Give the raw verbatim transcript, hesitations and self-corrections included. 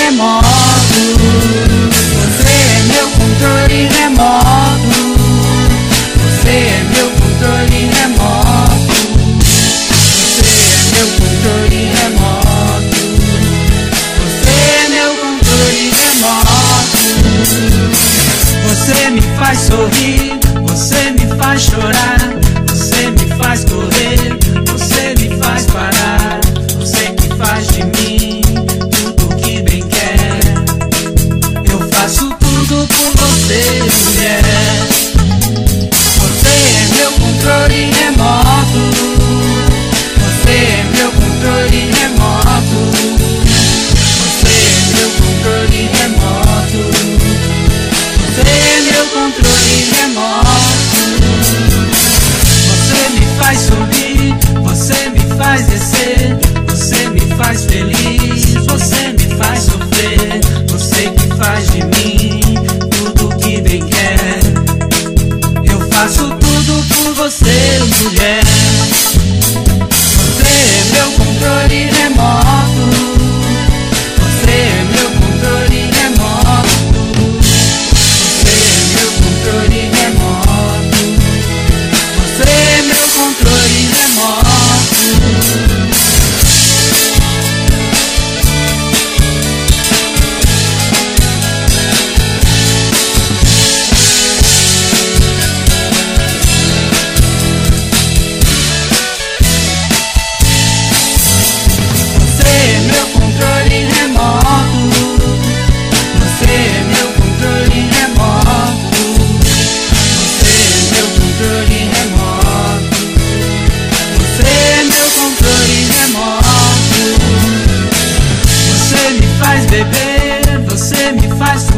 remoto. Você é meu controle remoto. Você é meu controle remoto. Você é meu controle remoto. Você é meu controle remoto. Você me faz sorrir, você me faz chorar, você me faz correr, você me faz parar. Você que faz de mim tudo que bem quer. Eu faço tudo por você, mulher. Você é meu controle remoto. Você é meu controle remoto. Você é meu controle remoto. Você é meu controle remoto. Você me faz sorrir, você me faz descer, você me faz feliz, você me faz sofrer. Você que faz de mim tudo que bem quer. Eu faço tudo por você, mulher. Você é meu controle remoto. Você é meu controle remoto. Você é meu controle remoto. Você é meu controle remoto. Você é meu controle remoto. Você é meu controle remoto. Você é meu controle remoto. Você é meu controle remoto. Você me faz beber, você me faz